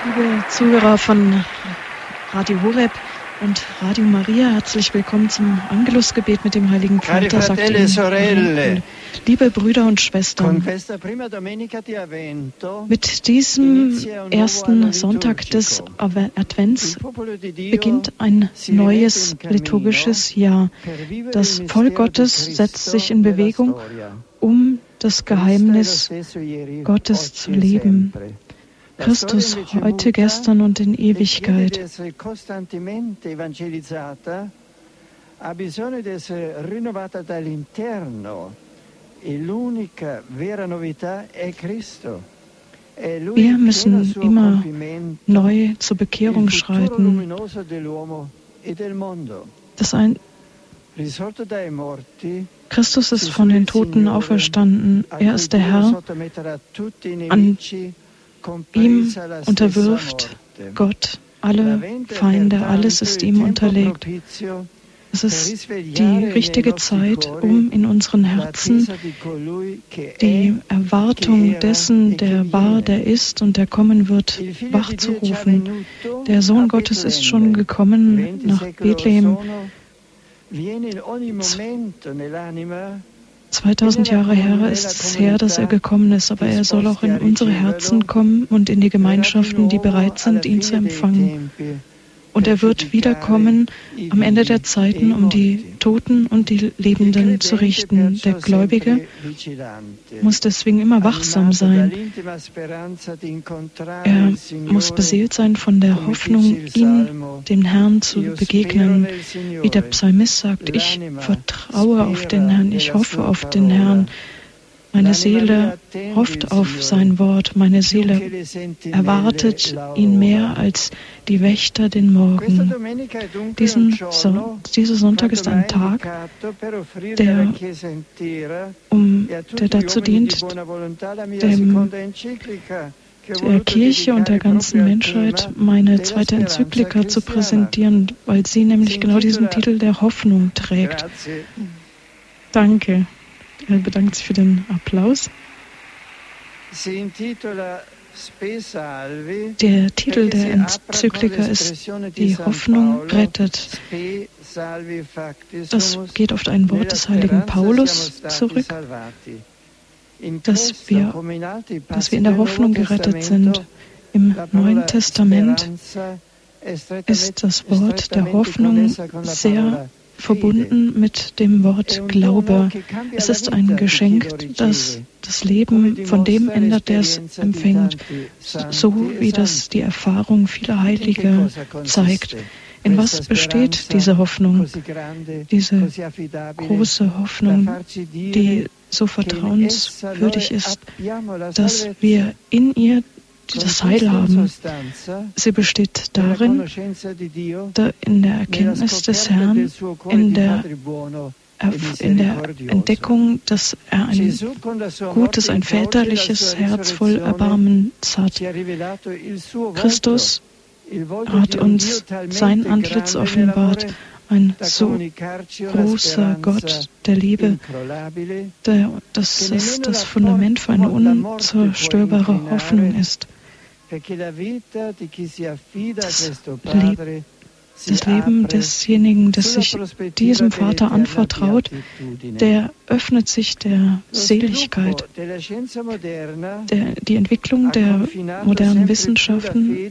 Liebe Zuhörer von Radio Horeb und Radio Maria, herzlich willkommen zum Angelusgebet mit dem Heiligen Vater, sagt Ihnen, liebe Brüder und Schwestern. Mit diesem ersten Sonntag des Advents beginnt ein neues liturgisches Jahr. Das Volk Gottes setzt sich in Bewegung, um das Geheimnis Gottes zu leben. Christus heute, gestern und in Ewigkeit. Wir müssen immer neu zur Bekehrung schreiten. Christus ist von den Toten auferstanden. Er ist der Herr. An ihm unterwirft Gott alle Feinde, alles ist ihm unterlegt. Es ist die richtige Zeit, um in unseren Herzen die Erwartung dessen, der war, der ist und der kommen wird, wachzurufen. Der Sohn Gottes ist schon gekommen nach Bethlehem. 2000 Jahre her ist es her, dass er gekommen ist, aber er soll auch in unsere Herzen kommen und in die Gemeinschaften, die bereit sind, ihn zu empfangen. Und er wird wiederkommen am Ende der Zeiten, um die Toten und die Lebenden zu richten. Der Gläubige muss deswegen immer wachsam sein. Er muss beseelt sein von der Hoffnung, ihm, dem Herrn, zu begegnen. Wie der Psalmist sagt, ich vertraue auf den Herrn, ich hoffe auf den Herrn. Meine Seele hofft auf sein Wort, meine Seele erwartet ihn mehr als die Wächter den Morgen. Dieser Sonntag ist ein Tag, der dazu dient, der Kirche und der ganzen Menschheit meine zweite Enzyklika zu präsentieren, weil sie nämlich genau diesen Titel der Hoffnung trägt. Danke. Er bedankt sich für den Applaus. Der Titel der Enzyklika ist Die Hoffnung rettet. Das geht auf ein Wort des heiligen Paulus zurück, dass wir in der Hoffnung gerettet sind. Im Neuen Testament ist das Wort der Hoffnung sehr verbunden mit dem Wort Glaube. Es ist ein Geschenk, das das Leben von dem ändert, der es empfängt, so wie das die Erfahrung vieler Heilige zeigt. In was besteht diese Hoffnung, diese große Hoffnung, die so vertrauenswürdig ist, dass wir in ihr das Heil haben? Sie besteht darin, in der Erkenntnis des Herrn, in der Entdeckung, dass er ein gutes, ein väterliches Herz voll Erbarmens hat. Christus hat uns sein Antlitz offenbart, ein so großer Gott der Liebe, dass es das Fundament für eine unzerstörbare Hoffnung ist. Das Leben desjenigen, das sich diesem Vater anvertraut, der öffnet sich der Seligkeit. Die Entwicklung der modernen Wissenschaften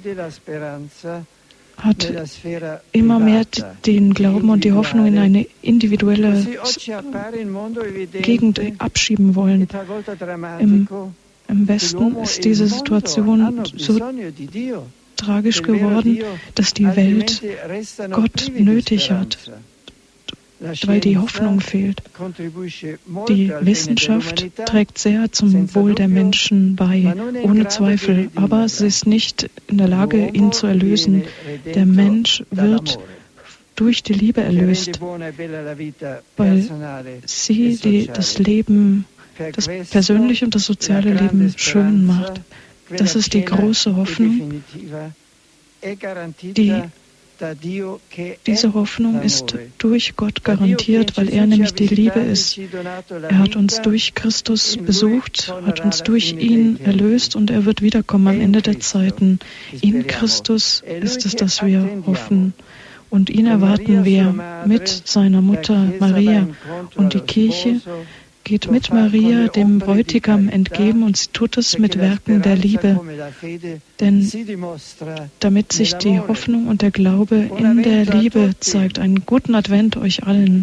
hat immer mehr den Glauben und die Hoffnung in eine individuelle Gegend abschieben wollen. Im Westen ist diese Situation so tragisch geworden, dass die Welt Gott nötig hat, weil die Hoffnung fehlt. Die Wissenschaft trägt sehr zum Wohl der Menschen bei, ohne Zweifel, aber sie ist nicht in der Lage, ihn zu erlösen. Der Mensch wird durch die Liebe erlöst, weil sie das Leben, das persönliche und das soziale Leben schön macht. Das ist die große Hoffnung, die Diese Hoffnung ist durch Gott garantiert, weil er nämlich die Liebe ist. Er hat uns durch Christus besucht, hat uns durch ihn erlöst und er wird wiederkommen am Ende der Zeiten. In Christus ist es, dass wir hoffen. Und ihn erwarten wir mit seiner Mutter Maria. Und die Kirche geht mit Maria dem Bräutigam entgegen und sie tut es mit Werken der Liebe. Denn damit sich die Hoffnung und der Glaube in der Liebe zeigt. Einen guten Advent euch allen.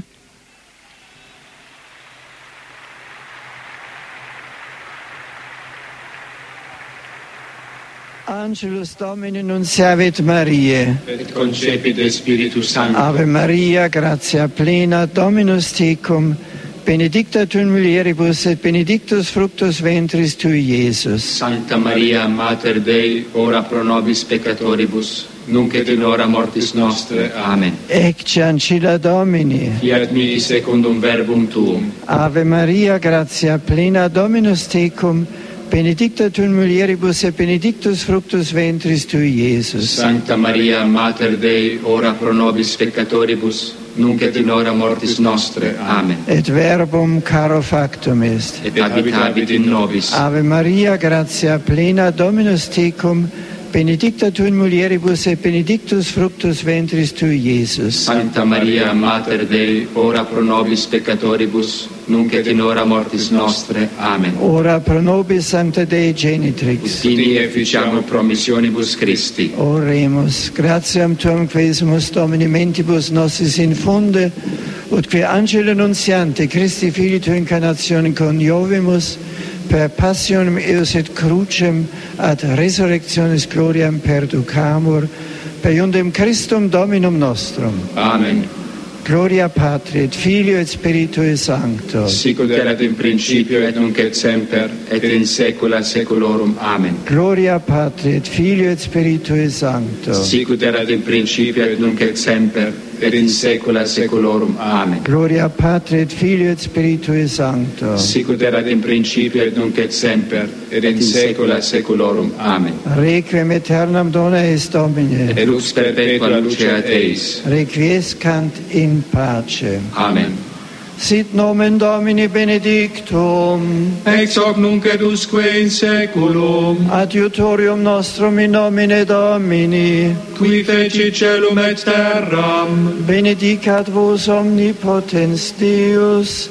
Angelus Domini nunciavit Mariae. Et concepit Spiritus Sancto. Ave Maria, gratia plena, Dominus tecum, benedicta tu in mulieribus et benedictus fructus ventris tui, Iesus. Sancta Maria, Mater Dei, ora pro nobis peccatoribus, nunc et in hora mortis nostre. Amen. Ecce ancilla Domini. Fiat mi secundum verbum tuum. Ave Maria, gratia plena, Dominus tecum, benedicta tu in mulieribus et benedictus fructus ventris tui, Iesus. Sancta Maria, Mater Dei, ora pro nobis peccatoribus, nunc et in hora mortis nostre. Amen. Et verbum caro factum est. Et habitabit in nobis. Ave Maria, gratia plena, Dominus tecum, benedicta tu in mulieribus et benedictus fructus ventris tui, Iesus. Sancta Maria, Mater Dei, ora pro nobis peccatoribus, nunc et in hora mortis nostre. Amen. Ora pro nobis Sancta Dei Genitrix. Utini efficiamur promissionibus Christi. Oremus. Gratiam tuam quesumus Domini mentibus nostris infunde, ut qui angelo nuntiante Christi Filii tu incarnationem coniovimus, per passionem eos et crucem ad resurrectionis gloriam perducamur, per iundem Christum Dominum nostrum. Amen. Gloria Patri et Filio et Spiritui Sancto. Sicut erat in principio et nunc et semper et in saecula saeculorum. Amen. Gloria Patri et Filio et Spiritui Sancto. Sicut erat in principio et nunc et semper et in saecula saeculorum. Amen. Gloria Patri et Filio et Spiritui Sancto. Sicut erat in principio et nunc et semper et in saecula saeculorum. Amen. Requiem aeternam dona eis Domine. Et lux perpetua luceat eis. Requiescant in pace. Amen. Sit nomen Domini benedictum. Ex hoc nunc et usque in saeculum. Adiutorium nostrum in nomine Domini. Qui feci celum et terram. Benedicat vos omnipotens Deus,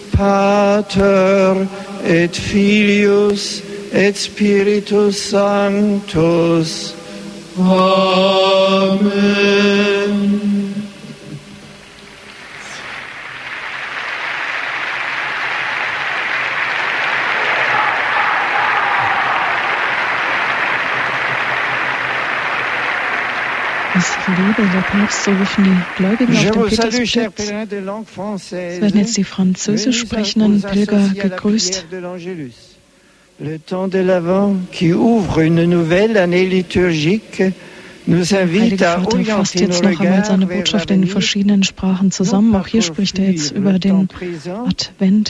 Pater et Filius et Spiritus Sanctus. Amen. Ich liebe, der Papst, so rufen die Gläubigen auf dem Petersplatz. Es werden jetzt die französisch sprechenden Pilger gegrüßt. Le temps de l'Avent qui ouvre une nouvelle année liturgique nous invite à orienter fasst jetzt noch einmal seine Botschaft in verschiedenen Sprachen zusammen. Auch hier spricht er jetzt über den Advent,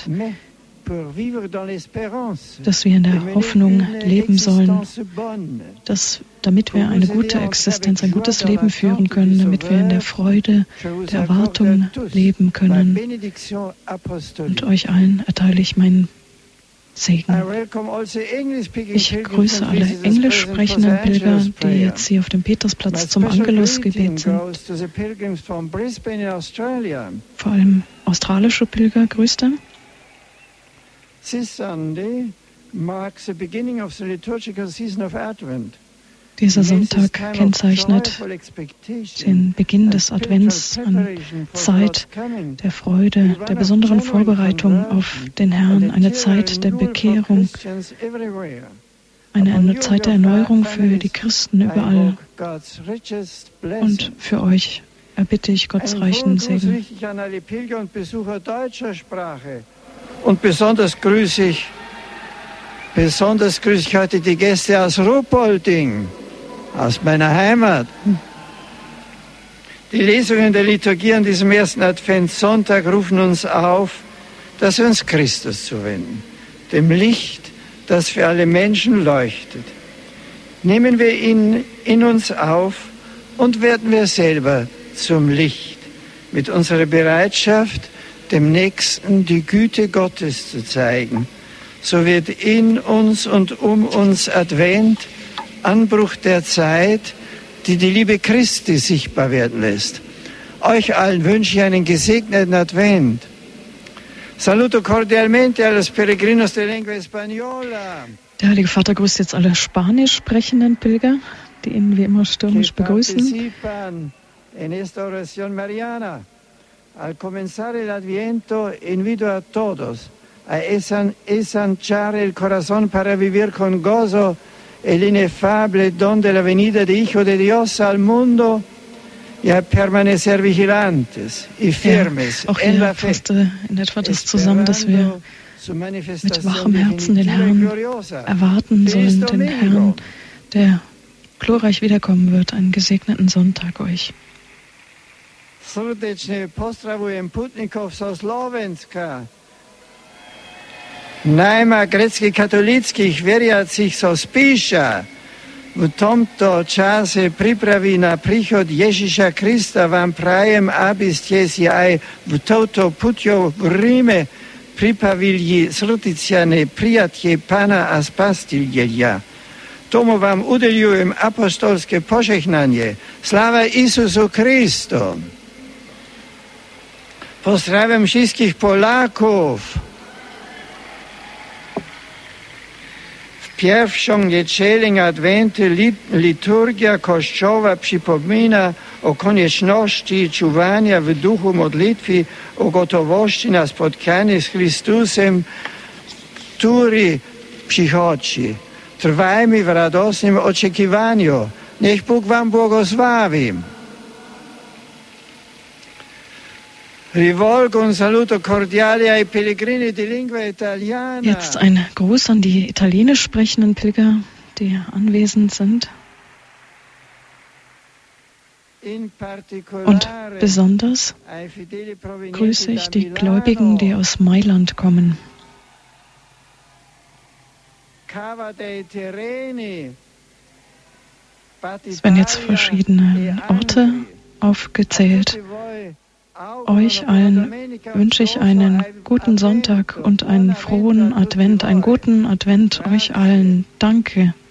dass wir in der Hoffnung leben sollen, damit wir eine gute Existenz, ein gutes Leben führen können, damit wir in der Freude, der Erwartung leben können. Und euch allen erteile ich meinen Segen. Ich grüße alle englisch sprechenden Pilger, die jetzt hier auf dem Petersplatz zum Angelusgebet sind. Vor allem australische Pilger, grüßte. Dieser Sonntag kennzeichnet den Beginn des Advents, eine Zeit der Freude, der besonderen Vorbereitung auf den Herrn, eine Zeit der Bekehrung, eine Zeit der Erneuerung für die Christen überall. Und für euch erbitte ich Gottes reichen Segen. Und besonders grüße ich heute die Gäste aus Ruhpolding, aus meiner Heimat. Die Lesungen der Liturgie an diesem ersten Adventssonntag rufen uns auf, dass wir uns Christus zuwenden, dem Licht, das für alle Menschen leuchtet. Nehmen wir ihn in uns auf Und werden wir selber zum Licht mit unserer Bereitschaft, dem Nächsten die Güte Gottes zu zeigen. So wird in uns und um uns Advent, Anbruch der Zeit, die die Liebe Christi sichtbar werden lässt. Euch allen wünsche ich einen gesegneten Advent. Saluto cordialmente a los peregrinos de lengua española. Der Heilige Vater grüßt jetzt alle spanisch sprechenden Pilger, die ihn wie immer stürmisch begrüßen. En esta oración mariana, al comenzar el Adviento, invito a todos a ensanchar el corazón para vivir con gozo el inefable don de la venida de Hijo de Dios al mundo y a permanecer vigilantes y firmes en la fe. In etwa das zusammen, dass wir mit wachem Herzen den Herrn erwarten sollen, den Herrn, der glorreich wiederkommen wird. Einen gesegneten Sonntag euch. Srdečne pozdravujem putnikov so Slovenska. Najma grecko-katolických veriacich so Spíša. V tomto čase prípravy na príchod Ježiša Krista vám prajem, aby ste si aj v touto puťou v Ríme pripravili srdciane prijatie Pána a Spasiteľa. Tomu vám udeľujem apostolské požehnanie. Sláva Isusu Kristu. Pozdrawiam wszystkich Polaków. W pierwszą niedzielę Adwentu liturgia Kościoła przypomina o konieczności czuwania w duchu modlitwy, o gotowości na spotkanie z Chrystusem, który przychodzi. Trwajmy w radosnym oczekiwaniu. Niech Bóg wam błogosławi. Jetzt ein Gruß an die italienisch sprechenden Pilger, die anwesend sind. Und besonders grüße ich die Gläubigen, die aus Mailand kommen. Es werden jetzt verschiedene Orte aufgezählt. Euch allen wünsche ich einen guten Sonntag und einen frohen Advent, einen guten Advent euch allen. Danke.